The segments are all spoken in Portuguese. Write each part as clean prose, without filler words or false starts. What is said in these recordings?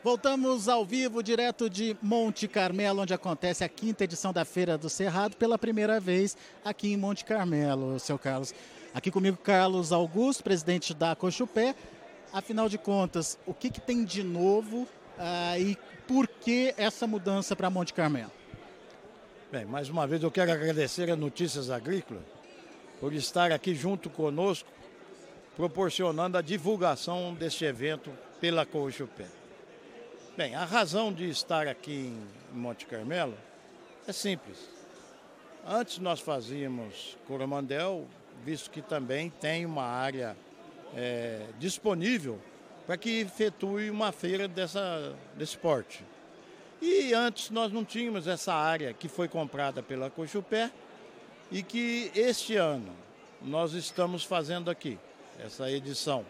Voltamos ao vivo, direto de Monte Carmelo, onde acontece a quinta edição da Feira do Cerrado, pela primeira vez aqui em Monte Carmelo, seu Carlos. Aqui comigo, Carlos Augusto, presidente da Cochupé. Afinal de contas, o que tem de novo e por que essa mudança para Monte Carmelo? Bem, mais uma vez eu quero agradecer a Notícias Agrícolas por estar aqui junto conosco, proporcionando a divulgação deste evento pela Cochupé. Bem, a razão de estar aqui em Monte Carmelo é simples. Antes nós fazíamos Coromandel, visto que também tem uma área disponível para que efetue uma feira desse porte. E antes nós não tínhamos essa área que foi comprada pela Cochupé e que este ano nós estamos fazendo aqui, essa edição.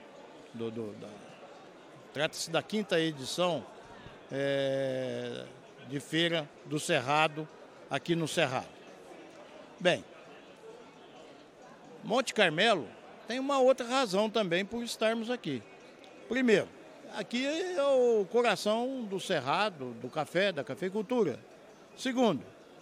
Trata-se da quinta edição de Feira do Cerrado, aqui no Cerrado. Bem, Monte Carmelo tem uma outra razão também por estarmos aqui. Primeiro, aqui é o coração do Cerrado, do café, da cafeicultura. Segundo,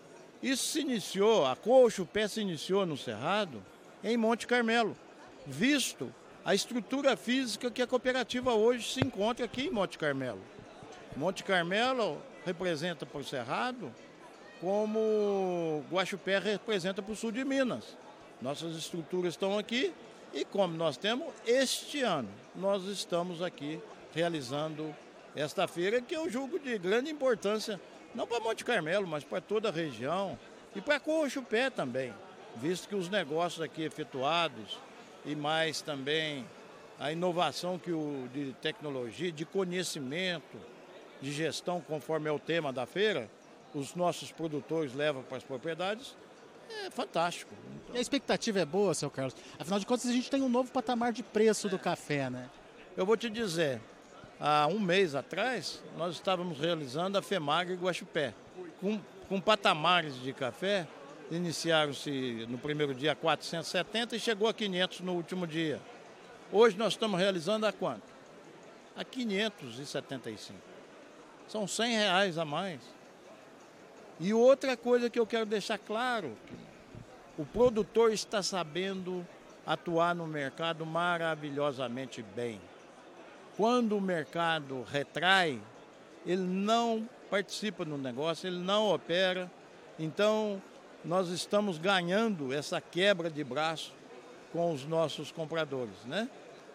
a Cochupé se iniciou no Cerrado em Monte Carmelo, visto a estrutura física que a cooperativa hoje se encontra aqui em Monte Carmelo. Monte Carmelo representa para o Cerrado como Guaxupé representa para o sul de Minas. Nossas estruturas estão aqui e como nós temos, este ano, nós estamos aqui realizando esta feira que eu julgo de grande importância, não para Monte Carmelo, mas para toda a região e para Cochupé também, visto que os negócios aqui efetuados e mais também a inovação de tecnologia, de conhecimento, de gestão, conforme é o tema da feira, os nossos produtores levam para as propriedades, é fantástico. E a expectativa é boa, seu Carlos? Afinal de contas, a gente tem um novo patamar de preço do café, né? Eu vou te dizer, há um mês atrás, nós estávamos realizando a FEMAG Guaxupé, com patamares de café, iniciaram-se no primeiro dia a 470 e chegou a 500 no último dia. Hoje nós estamos realizando a quanto? A 575. São R$100 a mais. E outra coisa que eu quero deixar claro, o produtor está sabendo atuar no mercado maravilhosamente bem. Quando o mercado retrai, ele não participa no negócio, ele não opera. Então, nós estamos ganhando essa quebra de braço com os nossos compradores, né?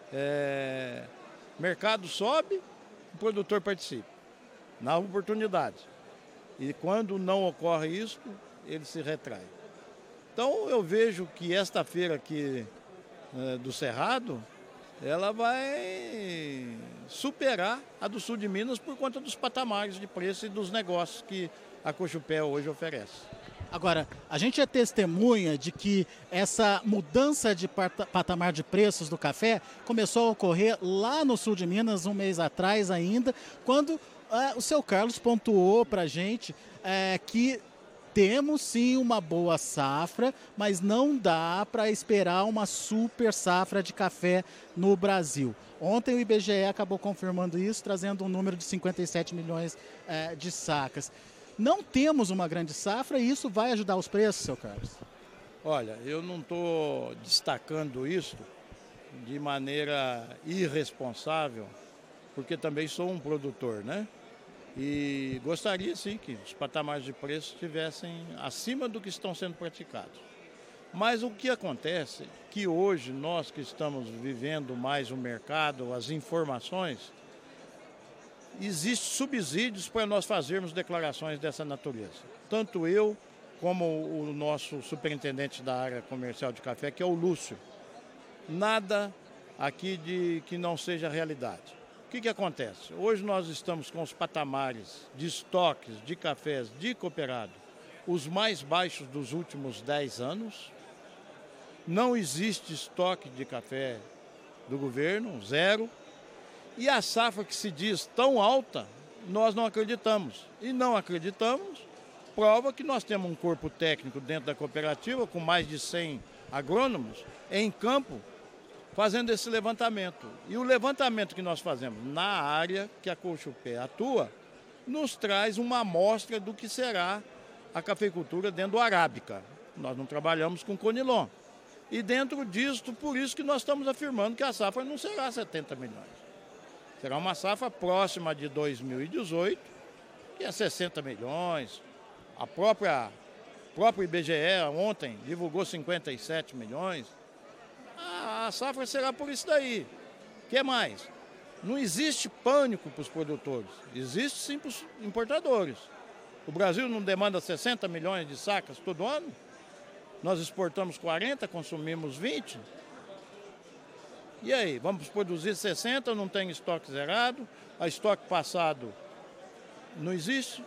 Mercado sobe, o produtor participa na oportunidade. E quando não ocorre isso, ele se retrai. Então eu vejo que esta feira aqui do Cerrado, ela vai superar a do sul de Minas por conta dos patamares de preço e dos negócios que a Cochupé hoje oferece. Agora, a gente é testemunha de que essa mudança de patamar de preços do café começou a ocorrer lá no sul de Minas, um mês atrás ainda, quando o seu Carlos pontuou para a gente que temos sim uma boa safra, mas não dá para esperar uma super safra de café no Brasil. Ontem o IBGE acabou confirmando isso, trazendo um número de 57 milhões de sacas. Não temos uma grande safra e isso vai ajudar os preços, seu Carlos? Olha, eu não estou destacando isso de maneira irresponsável, porque também sou um produtor, né? E gostaria sim que os patamares de preço estivessem acima do que estão sendo praticados. Mas o que acontece é que hoje nós que estamos vivendo mais o mercado, as informações, existem subsídios para nós fazermos declarações dessa natureza. Tanto eu como o nosso superintendente da área comercial de café, que é o Lúcio. Nada aqui que não seja realidade. O que acontece? Hoje nós estamos com os patamares de estoques de cafés de cooperado, os mais baixos dos últimos 10 anos. Não existe estoque de café do governo, zero. E a safra que se diz tão alta, nós não acreditamos. E não acreditamos, prova que nós temos um corpo técnico dentro da cooperativa, com mais de 100 agrônomos, em campo, fazendo esse levantamento. E o levantamento que nós fazemos na área que a Cochupé atua, nos traz uma amostra do que será a cafeicultura dentro do Arábica. Nós não trabalhamos com Conilon. E dentro disso, por isso que nós estamos afirmando que a safra não será 70 milhões. Será uma safra próxima de 2018, que é 60 milhões. A próprio IBGE ontem divulgou 57 milhões. A safra será por isso daí. O que mais? Não existe pânico para os produtores, existe sim para os importadores. O Brasil não demanda 60 milhões de sacas todo ano? Nós exportamos 40, consumimos 20. E aí, vamos produzir 60, não tem estoque zerado, a estoque passado não existe.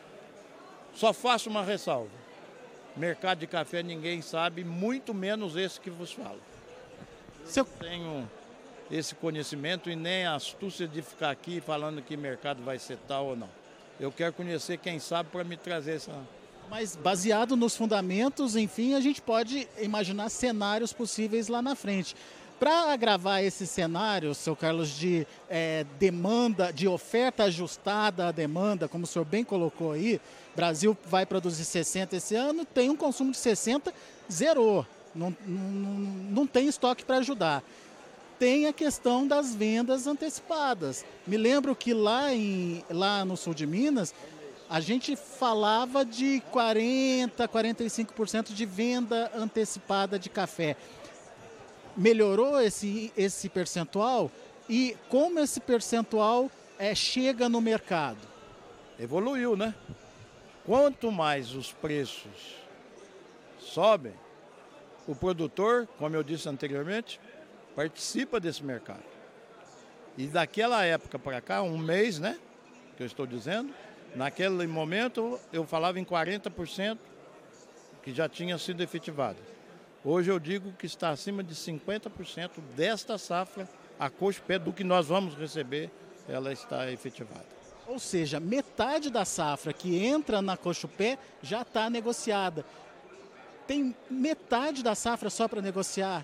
Só faço uma ressalva. Mercado de café ninguém sabe, muito menos esse que vos falo. Eu tenho esse conhecimento e nem a astúcia de ficar aqui falando que mercado vai ser tal ou não. Eu quero conhecer quem sabe para me trazer essa... Mas baseado nos fundamentos, enfim, a gente pode imaginar cenários possíveis lá na frente. Para agravar esse cenário, seu Carlos, de demanda, de oferta ajustada à demanda, como o senhor bem colocou aí, Brasil vai produzir 60 esse ano, tem um consumo de 60, zerou, não tem estoque para ajudar. Tem a questão das vendas antecipadas. Me lembro que lá no sul de Minas, a gente falava de 40%, 45% de venda antecipada de café. Melhorou esse percentual e como esse percentual chega no mercado? Evoluiu, né? Quanto mais os preços sobem, o produtor, como eu disse anteriormente, participa desse mercado. E daquela época para cá, um mês, né? Que eu estou dizendo, naquele momento eu falava em 40% que já tinha sido efetivado. Hoje eu digo que está acima de 50% desta safra, a Cochupé, do que nós vamos receber, ela está efetivada. Ou seja, metade da safra que entra na Cochupé já está negociada. Tem metade da safra só para negociar.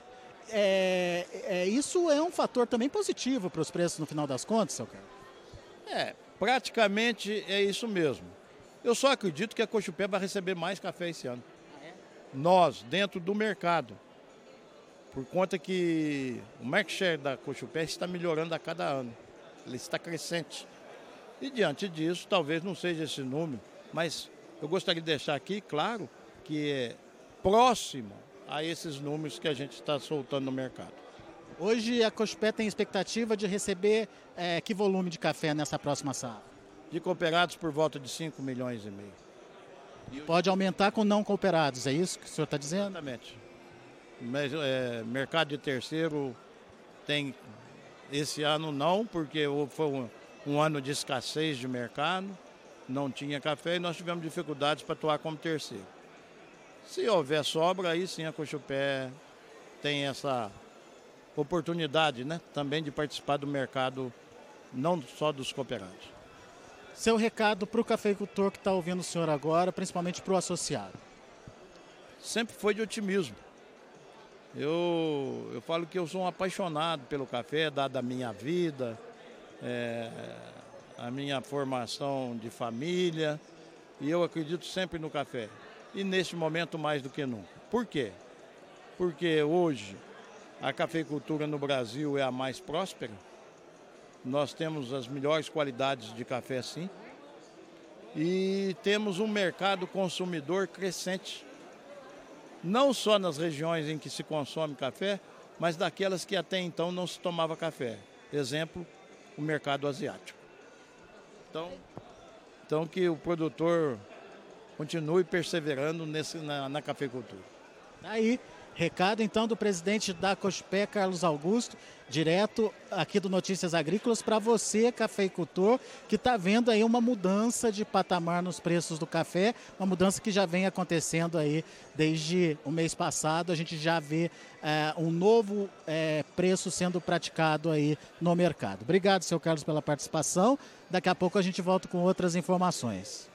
Isso é um fator também positivo para os preços no final das contas, seu Carlos? Praticamente é isso mesmo. Eu só acredito que a Cochupé vai receber mais café esse ano. Nós, dentro do mercado, por conta que o market share da Cochupé está melhorando a cada ano, ele está crescente. E diante disso, talvez não seja esse número, mas eu gostaria de deixar aqui claro que é próximo a esses números que a gente está soltando no mercado. Hoje a Cochupé tem expectativa de receber que volume de café nessa próxima safra? De cooperados por volta de 5 milhões e meio. Pode aumentar com não cooperados, é isso que o senhor está dizendo? Exatamente. Mas, mercado de terceiro tem esse ano não, porque foi um ano de escassez de mercado, não tinha café e nós tivemos dificuldades para atuar como terceiro. Se houver sobra, aí sim a Cochupé tem essa oportunidade, né, também de participar do mercado, não só dos cooperados. Seu recado para o cafeicultor que está ouvindo o senhor agora, principalmente para o associado? Sempre foi de otimismo. Eu falo que eu sou um apaixonado pelo café, dada a minha vida, a minha formação de família, e eu acredito sempre no café. E neste momento mais do que nunca. Por quê? Porque hoje a cafeicultura no Brasil é a mais próspera. Nós temos as melhores qualidades de café, sim. E temos um mercado consumidor crescente. Não só nas regiões em que se consome café, mas daquelas que até então não se tomava café. Exemplo, o mercado asiático. Então que o produtor continue perseverando na cafeicultura. Aí, recado então do presidente da Cochupé, Carlos Augusto, direto aqui do Notícias Agrícolas, para você, cafeicultor, que está vendo aí uma mudança de patamar nos preços do café, uma mudança que já vem acontecendo aí desde o mês passado. A gente já vê um novo preço sendo praticado aí no mercado. Obrigado, seu Carlos, pela participação. Daqui a pouco a gente volta com outras informações.